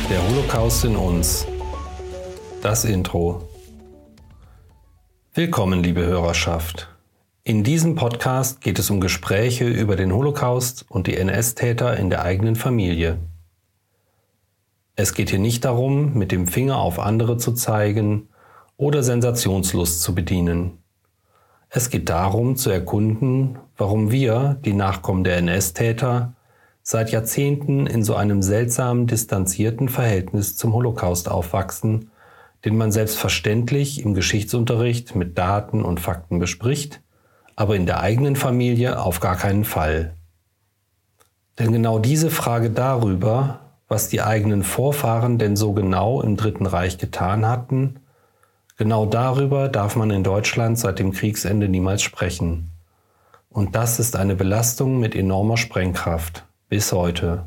Der Holocaust in uns. Das Intro. Willkommen, liebe Hörerschaft. In diesem Podcast geht es um Gespräche über den Holocaust und die NS-Täter in der eigenen Familie. Es geht hier nicht darum, mit dem Finger auf andere zu zeigen oder Sensationslust zu bedienen. Es geht darum, zu erkunden, warum wir, die Nachkommen der NS-Täter, seit Jahrzehnten in so einem seltsamen, distanzierten Verhältnis zum Holocaust aufwachsen, den man selbstverständlich im Geschichtsunterricht mit Daten und Fakten bespricht, aber in der eigenen Familie auf gar keinen Fall. Denn genau diese Frage darüber, was die eigenen Vorfahren denn so genau im Dritten Reich getan hatten, genau darüber darf man in Deutschland seit dem Kriegsende niemals sprechen. Und das ist eine Belastung mit enormer Sprengkraft, bis heute.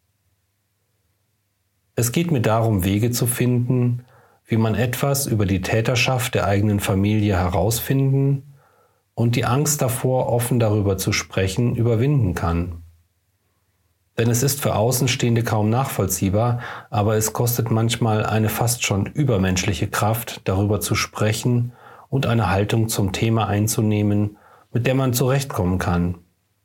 Es geht mir darum, Wege zu finden, wie man etwas über die Täterschaft der eigenen Familie herausfinden und die Angst davor, offen darüber zu sprechen, überwinden kann. Denn es ist für Außenstehende kaum nachvollziehbar, aber es kostet manchmal eine fast schon übermenschliche Kraft, darüber zu sprechen und eine Haltung zum Thema einzunehmen, mit der man zurechtkommen kann.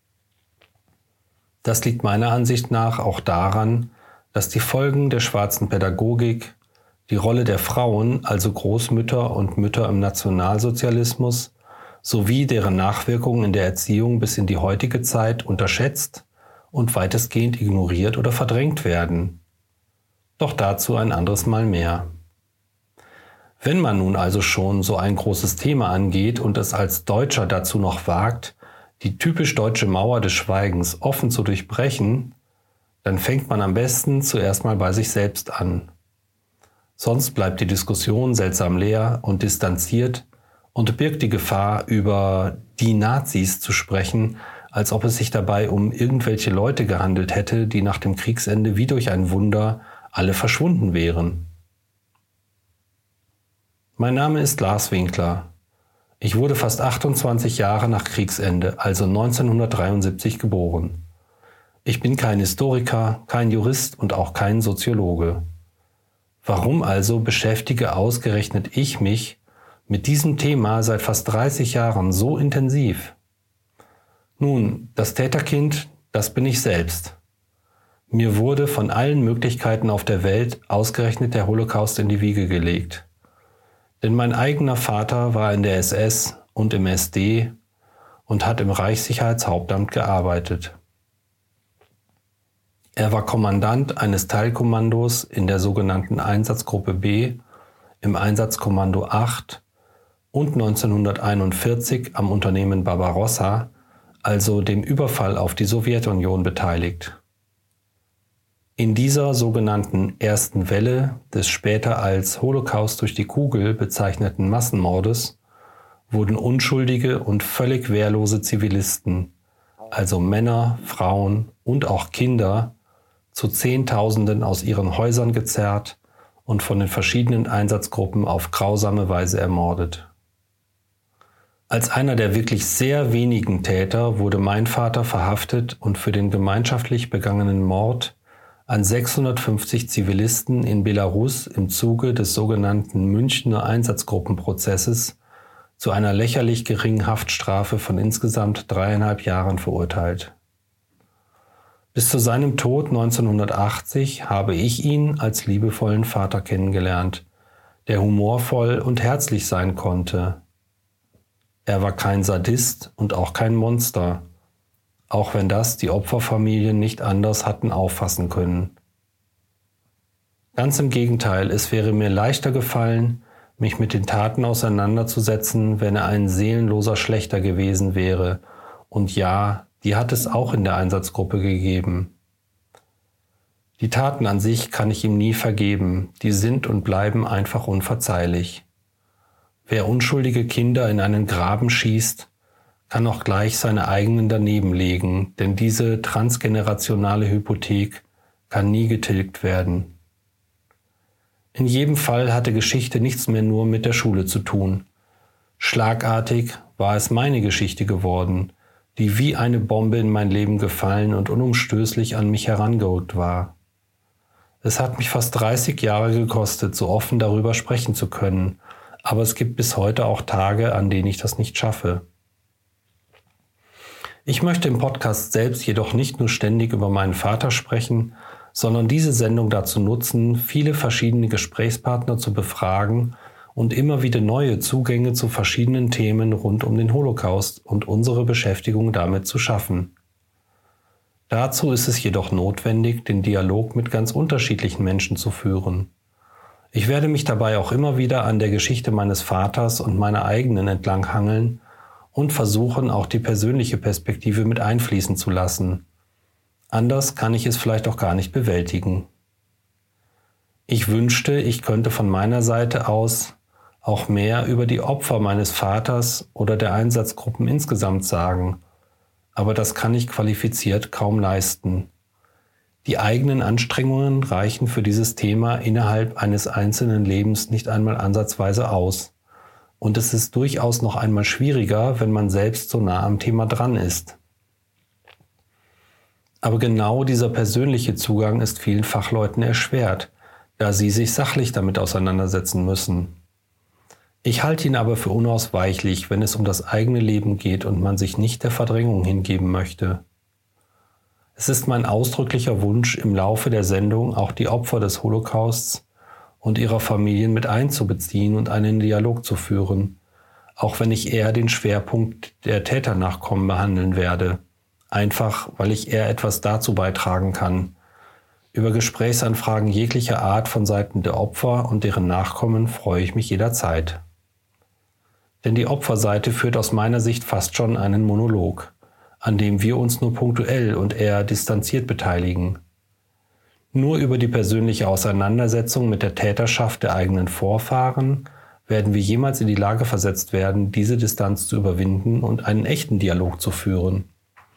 Das liegt meiner Ansicht nach auch daran, dass die Folgen der schwarzen Pädagogik, die Rolle der Frauen, also Großmütter und Mütter im Nationalsozialismus, sowie deren Nachwirkungen in der Erziehung bis in die heutige Zeit unterschätzt und weitestgehend ignoriert oder verdrängt werden. Doch dazu ein anderes Mal mehr. Wenn man nun also schon so ein großes Thema angeht und es als Deutscher dazu noch wagt, die typisch deutsche Mauer des Schweigens offen zu durchbrechen, dann fängt man am besten zuerst mal bei sich selbst an. Sonst bleibt die Diskussion seltsam leer und distanziert und birgt die Gefahr, über die Nazis zu sprechen, als ob es sich dabei um irgendwelche Leute gehandelt hätte, die nach dem Kriegsende wie durch ein Wunder alle verschwunden wären. Mein Name ist Lars Winkler. Ich wurde fast 28 Jahre nach Kriegsende, also 1973, geboren. Ich bin kein Historiker, kein Jurist und auch kein Soziologe. Warum also beschäftige ausgerechnet ich mich mit diesem Thema seit fast 30 Jahren so intensiv? Nun, das Täterkind, das bin ich selbst. Mir wurde von allen Möglichkeiten auf der Welt ausgerechnet der Holocaust in die Wiege gelegt. Denn mein eigener Vater war in der SS und im SD und hat im Reichssicherheitshauptamt gearbeitet. Er war Kommandant eines Teilkommandos in der sogenannten Einsatzgruppe B im Einsatzkommando 8 und 1941 am Unternehmen Barbarossa, also dem Überfall auf die Sowjetunion, beteiligt. In dieser sogenannten ersten Welle des später als Holocaust durch die Kugel bezeichneten Massenmordes wurden unschuldige und völlig wehrlose Zivilisten, also Männer, Frauen und auch Kinder, zu Zehntausenden aus ihren Häusern gezerrt und von den verschiedenen Einsatzgruppen auf grausame Weise ermordet. Als einer der wirklich sehr wenigen Täter wurde mein Vater verhaftet und für den gemeinschaftlich begangenen Mord an 650 Zivilisten in Belarus im Zuge des sogenannten Münchner Einsatzgruppenprozesses zu einer lächerlich geringen Haftstrafe von insgesamt 3,5 Jahren verurteilt. Bis zu seinem Tod 1980 habe ich ihn als liebevollen Vater kennengelernt, der humorvoll und herzlich sein konnte. Er war kein Sadist und auch kein Monster, auch wenn das die Opferfamilien nicht anders hatten auffassen können. Ganz im Gegenteil, es wäre mir leichter gefallen, mich mit den Taten auseinanderzusetzen, wenn er ein seelenloser Schlächter gewesen wäre. Und ja, die hat es auch in der Einsatzgruppe gegeben. Die Taten an sich kann ich ihm nie vergeben, die sind und bleiben einfach unverzeihlich. Wer unschuldige Kinder in einen Graben schießt, kann auch gleich seine eigenen daneben legen, denn diese transgenerationale Hypothek kann nie getilgt werden. In jedem Fall hatte Geschichte nichts mehr nur mit der Schule zu tun. Schlagartig war es meine Geschichte geworden, die wie eine Bombe in mein Leben gefallen und unumstößlich an mich herangerückt war. Es hat mich fast 30 Jahre gekostet, so offen darüber sprechen zu können, aber es gibt bis heute auch Tage, an denen ich das nicht schaffe. Ich möchte im Podcast selbst jedoch nicht nur ständig über meinen Vater sprechen, sondern diese Sendung dazu nutzen, viele verschiedene Gesprächspartner zu befragen und immer wieder neue Zugänge zu verschiedenen Themen rund um den Holocaust und unsere Beschäftigung damit zu schaffen. Dazu ist es jedoch notwendig, den Dialog mit ganz unterschiedlichen Menschen zu führen. Ich werde mich dabei auch immer wieder an der Geschichte meines Vaters und meiner eigenen entlanghangeln und versuchen, auch die persönliche Perspektive mit einfließen zu lassen. Anders kann ich es vielleicht auch gar nicht bewältigen. Ich wünschte, ich könnte von meiner Seite aus auch mehr über die Opfer meines Vaters oder der Einsatzgruppen insgesamt sagen, aber das kann ich qualifiziert kaum leisten. Die eigenen Anstrengungen reichen für dieses Thema innerhalb eines einzelnen Lebens nicht einmal ansatzweise aus. Und es ist durchaus noch einmal schwieriger, wenn man selbst so nah am Thema dran ist. Aber genau dieser persönliche Zugang ist vielen Fachleuten erschwert, da sie sich sachlich damit auseinandersetzen müssen. Ich halte ihn aber für unausweichlich, wenn es um das eigene Leben geht und man sich nicht der Verdrängung hingeben möchte. Es ist mein ausdrücklicher Wunsch, im Laufe der Sendung auch die Opfer des Holocausts und ihrer Familien mit einzubeziehen und einen Dialog zu führen, auch wenn ich eher den Schwerpunkt der Täternachkommen behandeln werde, einfach weil ich eher etwas dazu beitragen kann. Über Gesprächsanfragen jeglicher Art von Seiten der Opfer und deren Nachkommen freue ich mich jederzeit. Denn die Opferseite führt aus meiner Sicht fast schon einen Monolog, an dem wir uns nur punktuell und eher distanziert beteiligen. Nur über die persönliche Auseinandersetzung mit der Täterschaft der eigenen Vorfahren werden wir jemals in die Lage versetzt werden, diese Distanz zu überwinden und einen echten Dialog zu führen.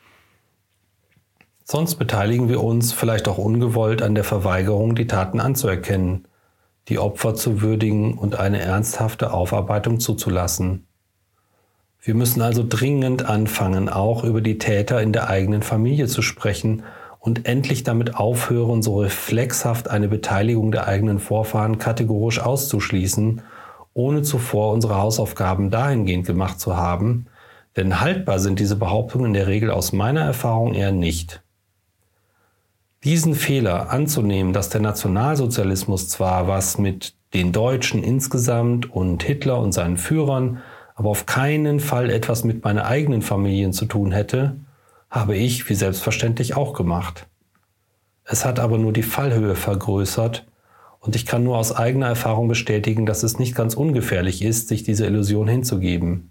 Sonst beteiligen wir uns, vielleicht auch ungewollt, an der Verweigerung, die Taten anzuerkennen, die Opfer zu würdigen und eine ernsthafte Aufarbeitung zuzulassen. Wir müssen also dringend anfangen, auch über die Täter in der eigenen Familie zu sprechen und endlich damit aufhören, so reflexhaft eine Beteiligung der eigenen Vorfahren kategorisch auszuschließen, ohne zuvor unsere Hausaufgaben dahingehend gemacht zu haben, denn haltbar sind diese Behauptungen in der Regel aus meiner Erfahrung eher nicht. Diesen Fehler anzunehmen, dass der Nationalsozialismus zwar was mit den Deutschen insgesamt und Hitler und seinen Führern, aber auf keinen Fall etwas mit meiner eigenen Familie zu tun hätte, habe ich wie selbstverständlich auch gemacht. Es hat aber nur die Fallhöhe vergrößert und ich kann nur aus eigener Erfahrung bestätigen, dass es nicht ganz ungefährlich ist, sich dieser Illusion hinzugeben.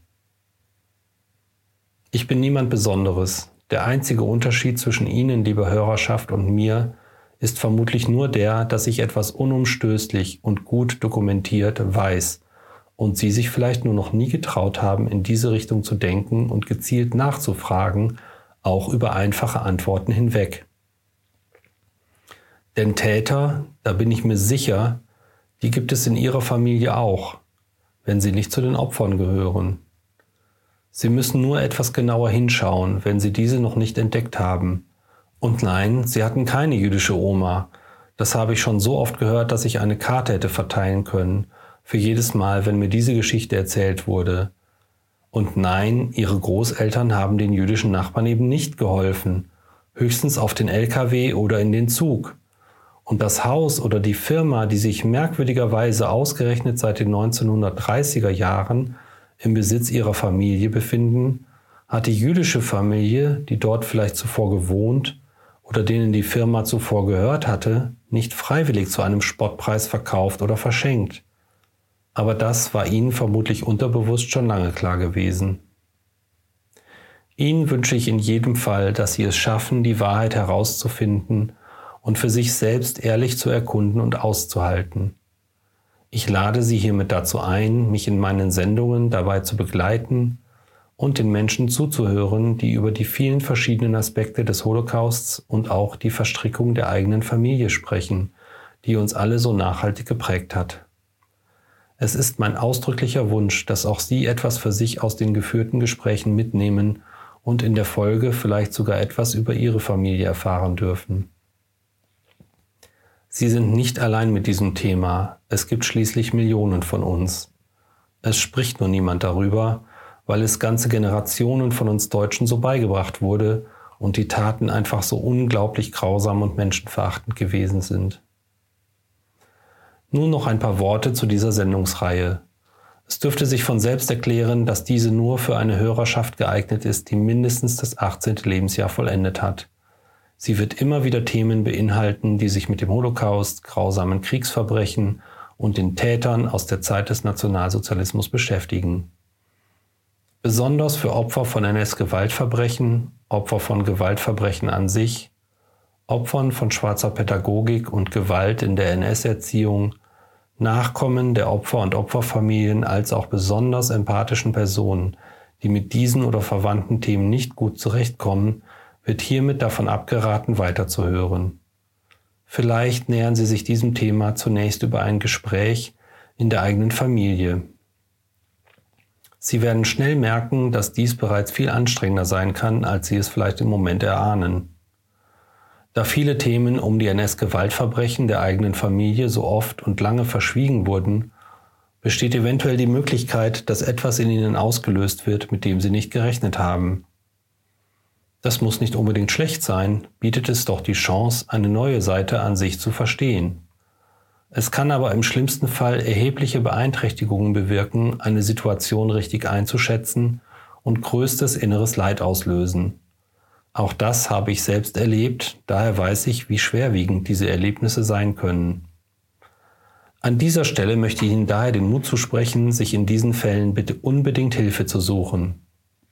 Ich bin niemand Besonderes. Der einzige Unterschied zwischen Ihnen, liebe Hörerschaft, und mir ist vermutlich nur der, dass ich etwas unumstößlich und gut dokumentiert weiß und Sie sich vielleicht nur noch nie getraut haben, in diese Richtung zu denken und gezielt nachzufragen, auch über einfache Antworten hinweg. Denn Täter, da bin ich mir sicher, die gibt es in Ihrer Familie auch, wenn sie nicht zu den Opfern gehören. Sie müssen nur etwas genauer hinschauen, wenn Sie diese noch nicht entdeckt haben. Und nein, Sie hatten keine jüdische Oma. Das habe ich schon so oft gehört, dass ich eine Karte hätte verteilen können, für jedes Mal, wenn mir diese Geschichte erzählt wurde. Und nein, Ihre Großeltern haben den jüdischen Nachbarn eben nicht geholfen, höchstens auf den LKW oder in den Zug. Und das Haus oder die Firma, die sich merkwürdigerweise ausgerechnet seit den 1930er Jahren im Besitz ihrer Familie befinden, hat die jüdische Familie, die dort vielleicht zuvor gewohnt oder denen die Firma zuvor gehört hatte, nicht freiwillig zu einem Spottpreis verkauft oder verschenkt. Aber das war Ihnen vermutlich unterbewusst schon lange klar gewesen. Ihnen wünsche ich in jedem Fall, dass Sie es schaffen, die Wahrheit herauszufinden und für sich selbst ehrlich zu erkunden und auszuhalten. Ich lade Sie hiermit dazu ein, mich in meinen Sendungen dabei zu begleiten und den Menschen zuzuhören, die über die vielen verschiedenen Aspekte des Holocausts und auch die Verstrickung der eigenen Familie sprechen, die uns alle so nachhaltig geprägt hat. Es ist mein ausdrücklicher Wunsch, dass auch Sie etwas für sich aus den geführten Gesprächen mitnehmen und in der Folge vielleicht sogar etwas über Ihre Familie erfahren dürfen. Sie sind nicht allein mit diesem Thema, es gibt schließlich Millionen von uns. Es spricht nur niemand darüber, weil es ganze Generationen von uns Deutschen so beigebracht wurde und die Taten einfach so unglaublich grausam und menschenverachtend gewesen sind. Nun noch ein paar Worte zu dieser Sendungsreihe. Es dürfte sich von selbst erklären, dass diese nur für eine Hörerschaft geeignet ist, die mindestens das 18. Lebensjahr vollendet hat. Sie wird immer wieder Themen beinhalten, die sich mit dem Holocaust, grausamen Kriegsverbrechen und den Tätern aus der Zeit des Nationalsozialismus beschäftigen. Besonders für Opfer von NS-Gewaltverbrechen, Opfer von Gewaltverbrechen an sich, Opfern von schwarzer Pädagogik und Gewalt in der NS-Erziehung, Nachkommen der Opfer und Opferfamilien als auch besonders empathischen Personen, die mit diesen oder verwandten Themen nicht gut zurechtkommen, wird hiermit davon abgeraten, weiterzuhören. Vielleicht nähern Sie sich diesem Thema zunächst über ein Gespräch in der eigenen Familie. Sie werden schnell merken, dass dies bereits viel anstrengender sein kann, als Sie es vielleicht im Moment erahnen. Da viele Themen um die NS-Gewaltverbrechen der eigenen Familie so oft und lange verschwiegen wurden, besteht eventuell die Möglichkeit, dass etwas in Ihnen ausgelöst wird, mit dem Sie nicht gerechnet haben. Das muss nicht unbedingt schlecht sein, bietet es doch die Chance, eine neue Seite an sich zu verstehen. Es kann aber im schlimmsten Fall erhebliche Beeinträchtigungen bewirken, eine Situation richtig einzuschätzen und größtes inneres Leid auslösen. Auch das habe ich selbst erlebt, daher weiß ich, wie schwerwiegend diese Erlebnisse sein können. An dieser Stelle möchte ich Ihnen daher den Mut zusprechen, sich in diesen Fällen bitte unbedingt Hilfe zu suchen.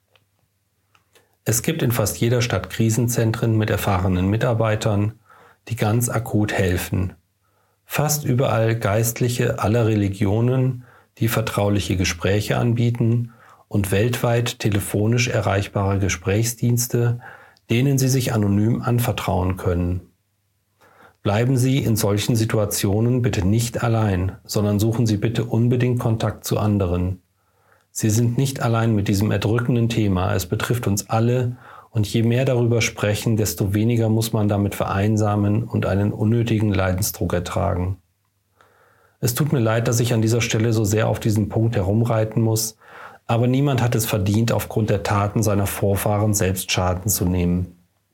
Es gibt in fast jeder Stadt Krisenzentren mit erfahrenen Mitarbeitern, die ganz akut helfen. Fast überall Geistliche aller Religionen, die vertrauliche Gespräche anbieten und weltweit telefonisch erreichbare Gesprächsdienste, denen Sie sich anonym anvertrauen können. Bleiben Sie in solchen Situationen bitte nicht allein, sondern suchen Sie bitte unbedingt Kontakt zu anderen. Sie sind nicht allein mit diesem erdrückenden Thema, es betrifft uns alle und je mehr darüber sprechen, desto weniger muss man damit vereinsamen und einen unnötigen Leidensdruck ertragen. Es tut mir leid, dass ich an dieser Stelle so sehr auf diesen Punkt herumreiten muss, aber niemand hat es verdient, aufgrund der Taten seiner Vorfahren selbst Schaden zu nehmen.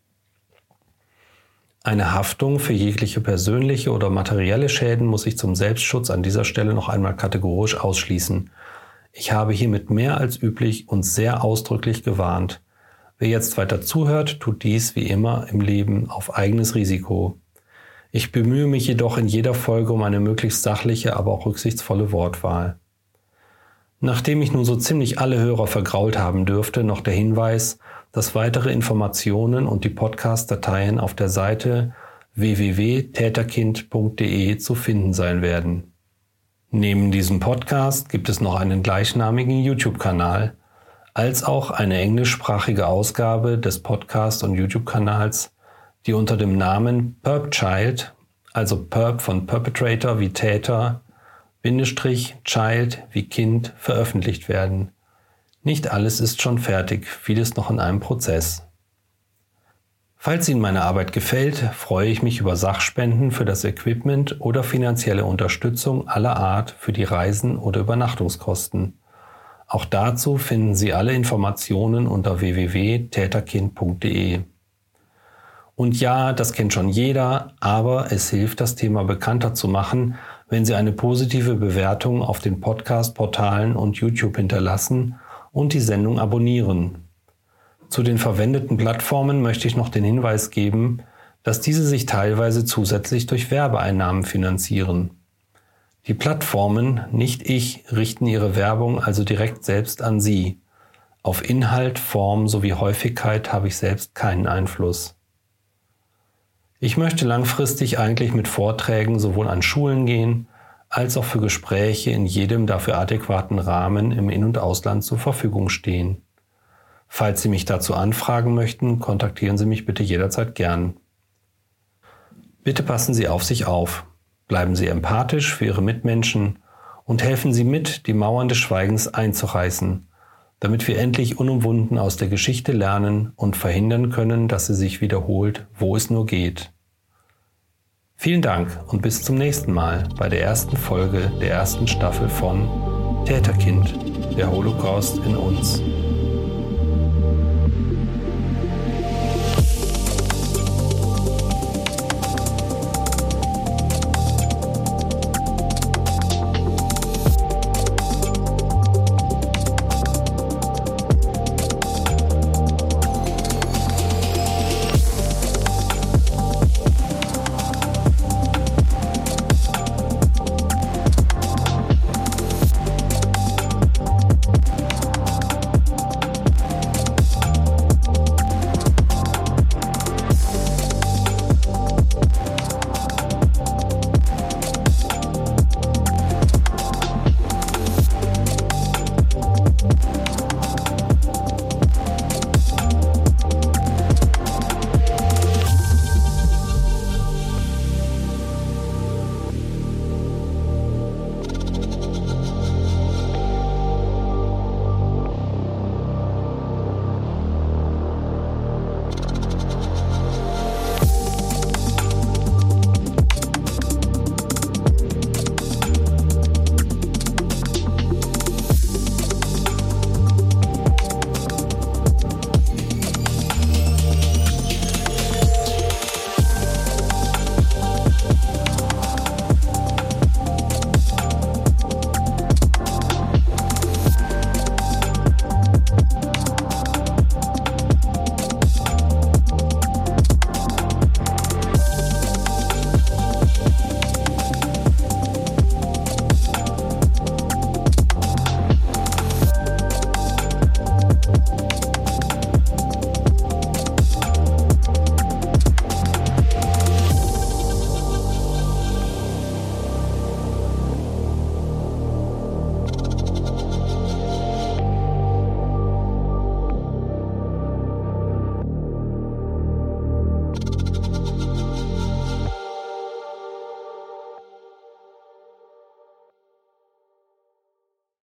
Eine Haftung für jegliche persönliche oder materielle Schäden muss ich zum Selbstschutz an dieser Stelle noch einmal kategorisch ausschließen. Ich habe hiermit mehr als üblich und sehr ausdrücklich gewarnt. Wer jetzt weiter zuhört, tut dies wie immer im Leben auf eigenes Risiko. Ich bemühe mich jedoch in jeder Folge um eine möglichst sachliche, aber auch rücksichtsvolle Wortwahl. Nachdem ich nun so ziemlich alle Hörer vergrault haben dürfte, noch der Hinweis, dass weitere Informationen und die Podcast-Dateien auf der Seite www.täterkind.de zu finden sein werden. Neben diesem Podcast gibt es noch einen gleichnamigen YouTube-Kanal, als auch eine englischsprachige Ausgabe des Podcast- und YouTube-Kanals, die unter dem Namen Perp-Child, also Perp von Perpetrator wie Täter, Child wie Kind, veröffentlicht werden. Nicht alles ist schon fertig, vieles noch in einem Prozess. Falls Ihnen meine Arbeit gefällt, freue ich mich über Sachspenden für das Equipment oder finanzielle Unterstützung aller Art für die Reisen oder Übernachtungskosten. Auch dazu finden Sie alle Informationen unter www.täterkind.de. Und ja, das kennt schon jeder, aber es hilft, das Thema bekannter zu machen, wenn Sie eine positive Bewertung auf den Podcast-Portalen und YouTube hinterlassen und die Sendung abonnieren. Zu den verwendeten Plattformen möchte ich noch den Hinweis geben, dass diese sich teilweise zusätzlich durch Werbeeinnahmen finanzieren. Die Plattformen, nicht ich, richten ihre Werbung also direkt selbst an Sie. Auf Inhalt, Form sowie Häufigkeit habe ich selbst keinen Einfluss. Ich möchte langfristig eigentlich mit Vorträgen sowohl an Schulen gehen, als auch für Gespräche in jedem dafür adäquaten Rahmen im In- und Ausland zur Verfügung stehen. Falls Sie mich dazu anfragen möchten, kontaktieren Sie mich bitte jederzeit gern. Bitte passen Sie auf sich auf, bleiben Sie empathisch für Ihre Mitmenschen und helfen Sie mit, die Mauern des Schweigens einzureißen, damit wir endlich unumwunden aus der Geschichte lernen und verhindern können, dass sie sich wiederholt, wo es nur geht. Vielen Dank und bis zum nächsten Mal bei der ersten Folge der ersten Staffel von Täterkind, der Holocaust in uns.